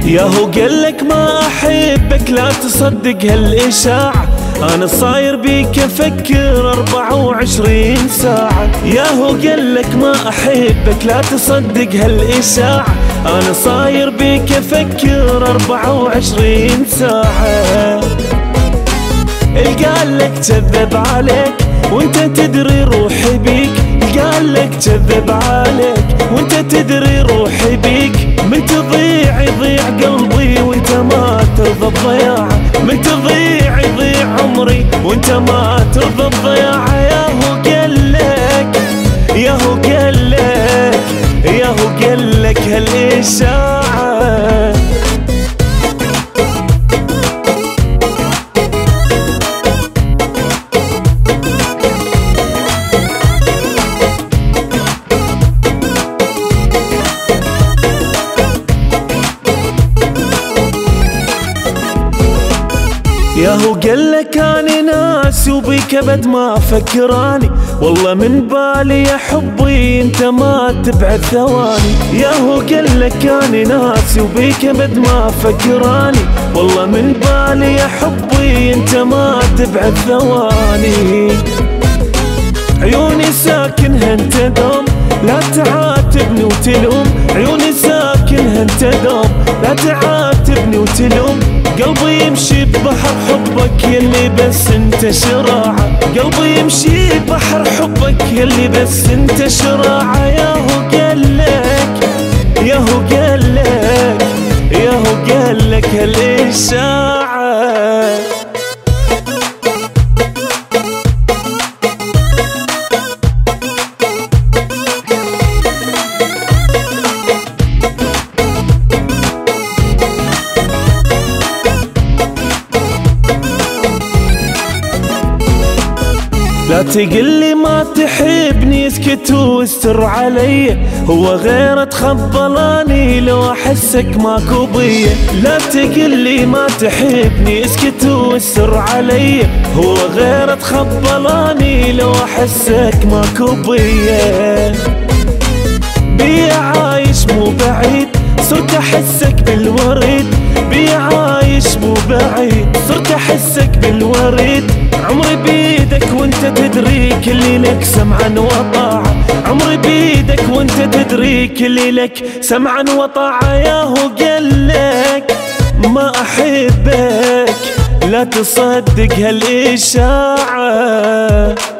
ياهو قالك ما أحبك لا تصدق هالإشاعة، أنا صاير بيك أفكر 24 ساعة. ياهو قالك ما أحبك لا تصدق هالإشاعة، أنا صاير بيك أفكر 24 ساعة. القالك كذب عليك وانت تدري روحي بيك، القالك كذب عليك وانت تدري روحي بيك. من تضيع يضيع قلبي وانت ما ترضى بضياعه، من تضيع يضيع عمري وانت ما ترضى بضياعه. ياهو قالك ياهو قالك ياهو قالك هالإشاعة. ياهو قالك أنا ناسي وبيك أبد ما فكراني، والله من بالي يا حبي انت ما تبعد ثواني. ياهو قالك أنا ناسي وبيك أبد ما فكراني، والله من بالي يا حبي انت ما تبعد ثواني. عيوني ساكنها انت دوم لا تعاتبني وتلوم، عيوني ساكنها انت دوم لا تعاتبني وتلوم. قلبي يمشي ببحر حبك يلي بس انت شراعة، قلبي يمشي ببحر حبك يلي بس انت شراعة. ياهو قالك ياهو قالك ياهو قالك هالإشاعة. لا تقلي ما تحبني اسكت واستر علي، هو غير تخبلاني لو احسك ماكو بيا. لا تقلي ما تحبني اسكت واستر علي، هو غير تخبلاني لو احسك ماكو بيا. بيا عايش مو بعيد صرت احسك بالوريد، بيا عايش مو بعيد صرت احسك بالوريد. عمري بيدك وانت تدري كل لك سمعا وطاعة، عمري بيدك وانت تدري كل لك سمعا وطاعة. ياهو قالك ما احبك لا تصدق هالإشاعة.